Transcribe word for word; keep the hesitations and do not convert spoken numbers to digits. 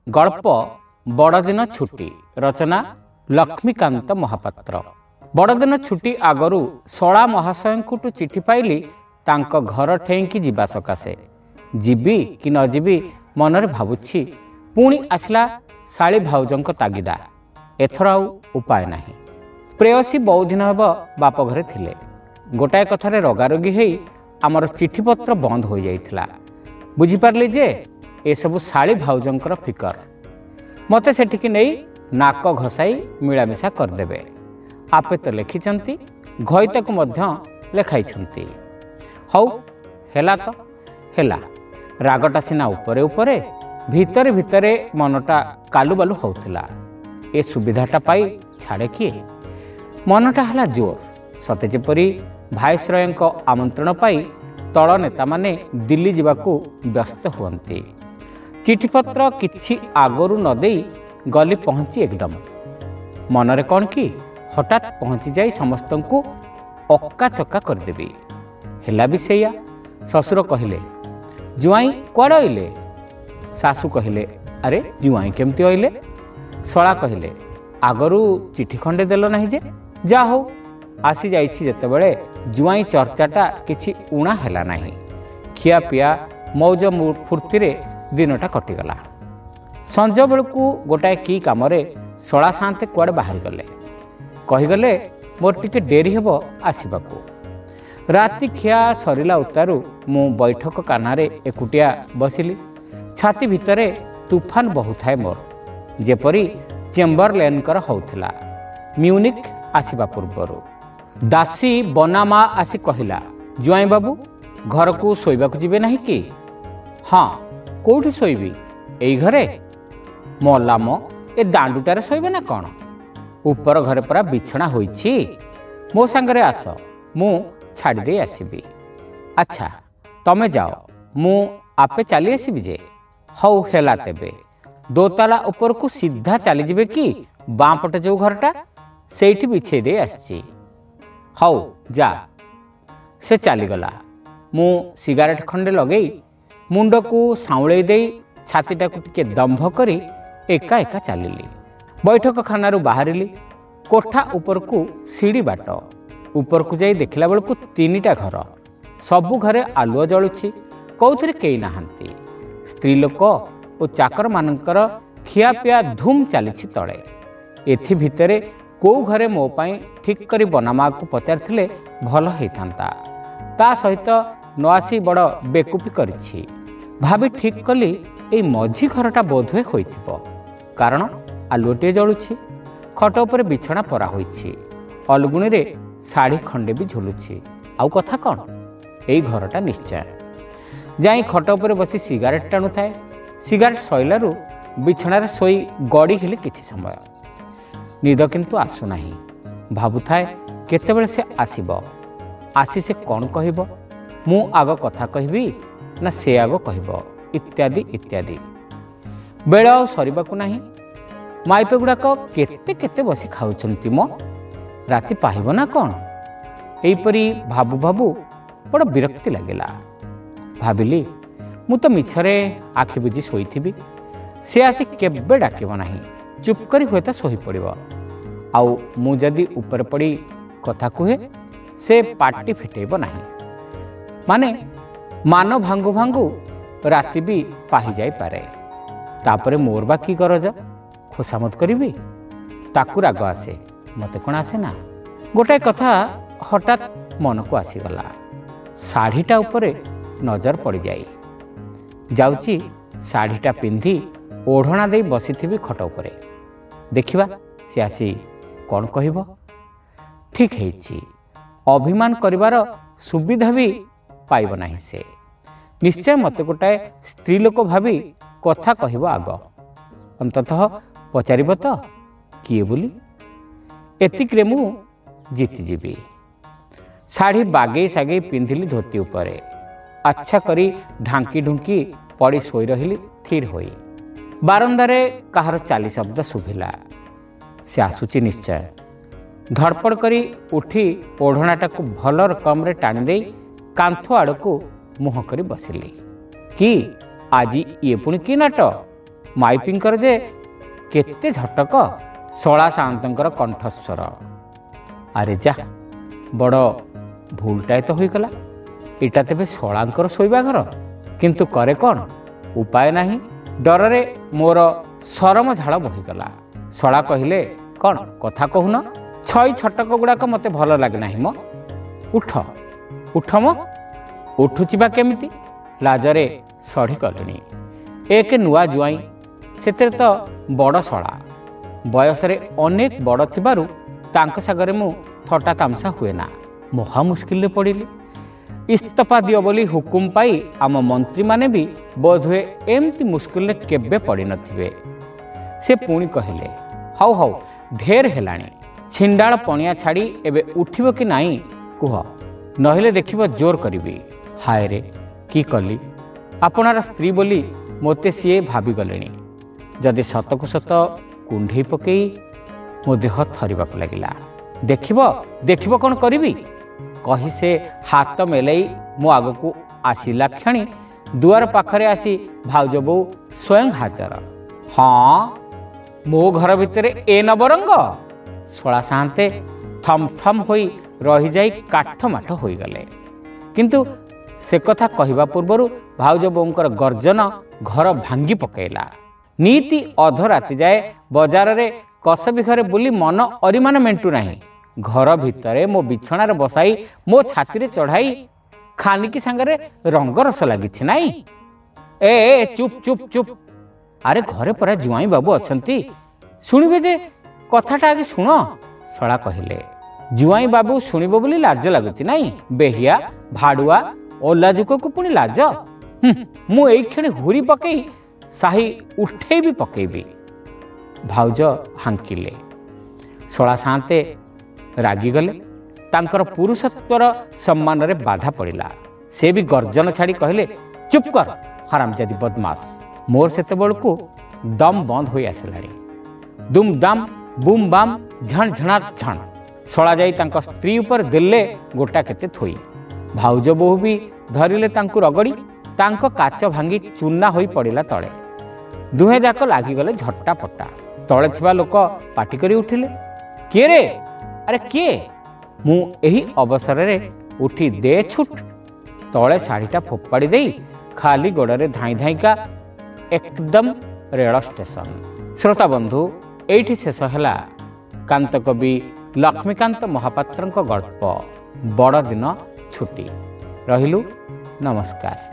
गल्प बड़दिन छुट्टी रचना लक्ष्मीकांत महापात्र। बड़दिन छुट्टी आगरू शला महाशय चिठी पाइली तांक घर ठेईकी जीवा सकाशे जीवी कि न जीवी मनरे भावुछि। पुणी आसला शाली भाउजंक तागिदा। एथर आउ उपाय नाही। प्रेयसी बहु दिन हेब बाप घरे थिले। गोटाए कथारे रगारगी हेई आमर चिठीपत्र बंद हो जाइथिला। बुझिपारली जे एसबु शाली भाउजंकर फिकर। मते सेठिकी नहीं नाक घसाई मिलामिशा करदेबे। आपे तो लिखिछंती घईताकू मध्य लेखाइछंती। हौ हेला तो हेला। रागटा सिना उपरे उपरे भितरे भितरे मनटा कालुबालु होउथिला। ए सुविधाटा पाई छाड़े किए मनटा हला जोर। सते जेपरी भाइसरयଙ୍କ आमंत्रण पाई तल नेता माने दिल्ली जावाकू व्यस्त हुअन्ति। चिठीपत्र किछि आगरू न देई गली पहुँची एकदम। मनरे कौन कि हठात पहुँची जाई समस्तंकु अक्का चक्का करदेवी। हेला भी सेया। ससुर कहले जुआई कुआड़े अइले? सासू कहले अरे जुआई केमती अइले? शला कहले आगरू चिठी खंडे देल नाही जे जा हो आसी जाइछि जेतेबेले जुआई चर्चाटा किछि उणा हेला नाही। खिया पिया मौज फुर्ती रे दिनटा कटिगला। संज बेलू गोटाए की कामरे शला सान्ते कुआड़े बाहरी गले। कहीगले मोर टिके डेरी हेब आसबाकू। राति खिया सरिला उतारू मु बैठक कानारे एकुटिया बसिली। छाती भितरे तूफान बहुथाए मोर जेपरी चेम्बरलेनकर होउथिला म्यूनिक आसिबा पूर्वरु। दासी बनामा आसी कहिला जुआई बाबू घर को शोइबाकू जिबे नाही कि? हाँ कोठी शोइबी? एई घरे? मला म ए दांडुटारे शोइबे ना कौन? ऊपर घरे परा बिछना होइछि। मो सांगरे आस मु छाड़ी दे आसीबी। अच्छा तमे जाओ मु आपे चली आसीबी जे। हौ हेला तेबे दोताला ऊपर को सीधा चली जिबे कि बाँ पटे जो घरटा सेठी बिछे दे आछि। हौ जा। से चलीगला। मु सिगारेट खंडे लगेई मुंड को साउले दे छातीटा को टिके दंभ करी एका एका चलिली। बैठक खानारू बाहरिली। कोठा ऊपर को सीढ़ी बाट। ऊपर को जाई देखला बेलू तीनिटा घर। सबु घरे आलुओ जलुछि। कौथिरे केई नाहांती। स्त्री लोक और चाकर मानकर खिया पिया धूम चलीछि तले। एथि भितरे को घरे मो पाई ठीक करी बनामा को पचारथिले भल हेइथांता। ता सहित न आसी बड़ बेकुपी करिछि। भाभी ठीक कली एई मझी घरटा बोधवे होइथिबो। कारण आलुओटे जलुछि। खट उपरे बिछना परा होइछि। अलगुणी रे साड़ी खंडे भी झुलुछि। आउ कथा कौन? एई घरटा निश्चय। जाई खट उपरे बसी सिगारेट टाणु थाए। सिगारेट सइलारू बिछणारे सोई गड़ी हेले किछि समय। निद किंतु आसु नाही। भाबु थाए केतेबेले से आसीबो। आसी से कौन कहिबो? मु आग कथा कहिबी ना से आग कहिबो इत्यादि इत्यादि। बेल आउ सरिबाकू नाही। माइपे गुड़ाक केते केते बसी खाउछंती मो। राति पाहिबो ना कौन? एईपरी भाबु भाबु बड़ विरक्ति लागिला। भाबिली मु तो मिछरे आखि बुझी शोइथिबी। से आसी केबे डाकिबो नाही। चुप करी हुए तो सोही पड़िबो। आउ मु जदि ऊपर पड़ी कथा कुहे से पार्टी फिटेइबो नाही। माने मान भांगु भांगु राति भी पाही जाई पारे। तापरे मोर बा की गरज? खोसामत करिबी? ताकू राग आसे। मते कोन आसे ना? गोटाए कथा हठात मन को आसीगला। शाढ़ीटा उपरे नजर पड़ जाई। जाउची शाढ़ीटा पिंधी ओढ़ना दे बसीथिबी खट उपरे। देखिबा से आसी कौन कहिबो। ठीक हेछि। अभिमान करिवार सुविधा भी पाइब नाही। से निश्चय मते गोटाए स्त्री लोक भावी कथा कहिबो आग। अंततः पचारिब तो किए बोली। एतिकरे मु जीति जीवी। शाढ़ी बागेई सागेई पिंधिली धोती उपरे। अच्छा करी ढांकी ढुंकी पड़ी सोई रहिली थिर होई। बारंदारे कहार चाली शब्द शुभिला। से आसुची निश्चय। धड़पड़ करी उठी ओढ़नाटा को भल रकम रे टाणी देई कांथ आड़ को मुह करी बसिली। कि आज ये पुणी कि नाट? ମାଇପିଙ୍କର ଯେ କେତେ ଝଟକ ଶଳା ସାଆନ୍ତଙ୍କର କଣ୍ଠସ୍ୱର। ଆରେ ଯା ବଡ଼ ଭୁଲଟାଏ ତ ହୋଇଗଲା। ଏଇଟା ତେବେ ଶଳାଙ୍କର ଶୋଇବା ଘର। କିନ୍ତୁ କରେ କ'ଣ, ଉପାୟ ନାହିଁ। ଡରରେ ମୋର ସରମ ଝାଳ ବହିଗଲା। ଶଳା କହିଲେ, କ'ଣ କଥା କହୁନ? ଛଇ ଛଟକ ଗୁଡ଼ାକ ମୋତେ ଭଲ ଲାଗେ ନାହିଁ ମ। ଉଠ ଉଠ ମ। ଉଠୁଛି ବା କେମିତି? ଲାଜରେ ସଢ଼ି ଗଲିଣି। ଏକ ନୂଆ ଜୁଆଇଁ, ସେଥିରେ ତ ବଡ଼ ଶଳା। ବୟସରେ ଅନେକ ବଡ଼ ଥିବାରୁ ତାଙ୍କ ସାଙ୍ଗରେ ମୁଁ ଥଟ୍ଟା ତାମସା ହୁଏ ନା। ମହା ମୁସ୍କିଲରେ ପଡ଼ିଲି। ଇସ୍ତଫା ଦିଅ ବୋଲି ହୁକୁମ ପାଇ ଆମ ମନ୍ତ୍ରୀମାନେ ବି ବୋଧହୁଏ ଏମିତି ମୁସ୍କିଲରେ କେବେ ପଡ଼ିନଥିବେ। ସେ ପୁଣି କହିଲେ, ହଉ ହଉ ଢେର ହେଲାଣି। ଛିଣ୍ଡାଳ ପଣିଆ ଛାଡ଼ି ଏବେ ଉଠିବ କି ନାହିଁ କୁହ, ନହେଲେ ଦେଖିବ ଜୋର କରିବି। ହାୟରେ କି କଲି? ଆପଣାର ସ୍ତ୍ରୀ ବୋଲି ମୋତେ ସିଏ ଭାବିଗଲେଣି। ଯଦି ସତକୁ ସତ କୁଣ୍ଢେଇ ପକେଇ ମୋ ଦେହ ଥରିବାକୁ ଲାଗିଲା। ଦେଖିବ ଦେଖିବ କ'ଣ କରିବି କହି ସେ ହାତ ମେଲେଇ ମୋ ଆଗକୁ ଆସିଲା କ୍ଷଣି ଦୁଆର ପାଖରେ ଆସି ଭାଉଜ ବୋଉ ସ୍ୱୟଂ ହାଜର। ହଁ, ମୋ ଘର ଭିତରେ ଏ ନବରଙ୍ଗ? ଶଳା ସାଆନ୍ତେ ଥମ୍ ଥମ୍ ହୋଇ ରହିଯାଇ କାଠମାଠ ହୋଇଗଲେ। କିନ୍ତୁ ସେ କଥା କହିବା ପୂର୍ବରୁ ଭାଉଜ ବୋଉଙ୍କର ଗର୍ଜନ ଘର ଭାଙ୍ଗି ପକାଇଲା। ନିତି ଅଧରାତି ଯାଏ ବଜାରରେ କସବି ଘରେ ବୁଲି ମନ ଅରିମାନ ମେଣ୍ଟୁ ନାହିଁ। ଘର ଭିତରେ ମୋ ବିଛଣାରେ ବସାଇ ମୋ ଛାତିରେ ଚଢ଼ାଇ ଖାନିକି ସାଙ୍ଗରେ ରଙ୍ଗରସ ଲାଗିଛି ନାହିଁ। ଏ ଚୁପ୍ ଚୁପ୍ ଚୁପ୍। ଆରେ ଘରେ ପରା ଜୁଆଇଁ ବାବୁ ଅଛନ୍ତି, ଶୁଣିବେ ଯେ କଥାଟା ଆଗେ ଶୁଣ। ଶଳା କହିଲେ, ଜୁଆଇଁ ବାବୁ ଶୁଣିବ ବୋଲି ଲାଜ ଲାଗୁଛି ନାହିଁ? ବେହିଆ ଭାଡ଼ୁଆ ଓଲାଜୁକକୁ ପୁଣି ଲାଜ? ମୁଁ ଏଇକ୍ଷଣି ହୁରି ପକେଇ ସାହି ଉଠେଇବି ପକେଇବି। ଭାଉଜ ହାଙ୍କିଲେ। ଶଳା ସାଆନ୍ତେ ରାଗିଗଲେ। ତାଙ୍କର ପୁରୁଷତ୍ୱର ସମ୍ମାନରେ ବାଧା ପଡ଼ିଲା। ସେ ବି ଗର୍ଜନ ଛାଡ଼ି କହିଲେ, ଚୁପ୍ କର ହରାମଜାଦି ବଦମାସ। ମୋର ସେତେବେଳକୁ ଦମ ବନ୍ଦ ହୋଇ ଆସିଲାଣି। ଦୁମ୍ ଦାମ୍ ବୁମ୍ ବାମ୍ ଝଣ ଝଣାତ୍ ଝଣ। ଶଳା ଯାଇ ତାଙ୍କ ସ୍ତ୍ରୀ ଉପରେ ଦେଲେ ଗୋଟା କେତେ ଥୋଇ। ଭାଉଜ ବୋହୂ ବି ଧରିଲେ ତାଙ୍କୁ ରଗଡ଼ି। ତାଙ୍କ କାଚ ଭାଙ୍ଗି ଚୂନା ହୋଇ ପଡ଼ିଲା ତଳେ। ଦୁହେଁ ଯାକ ଲାଗିଗଲେ ଝଟ୍ଟା ପଟ୍ଟା। ତଳେ ଥିବା ଲୋକ ପାଟି କରି ଉଠିଲେ, କିଏ ରେ? ଆରେ କିଏ? ମୁଁ ଏହି ଅବସରରେ ଉଠି ଦେ ଛୁଟ୍ ତଳେ ଶାଢ଼ୀଟା ଫୋପାଡ଼ି ଦେଇ ଖାଲି ଗୋଡ଼ରେ ଧାଇଁ ଧାଇଁକା ଏକଦମ ରେଳ ଷ୍ଟେସନ। ଶ୍ରୋତାବନ୍ଧୁ, ଏଇଠି ଶେଷ ହେଲା କାନ୍ତକବି ଲକ୍ଷ୍ମୀକାନ୍ତ ମହାପାତ୍ରଙ୍କ ଗଳ୍ପ ବଡ଼ଦିନ ଛୁଟି। ରହିଲୁ, ନମସ୍କାର।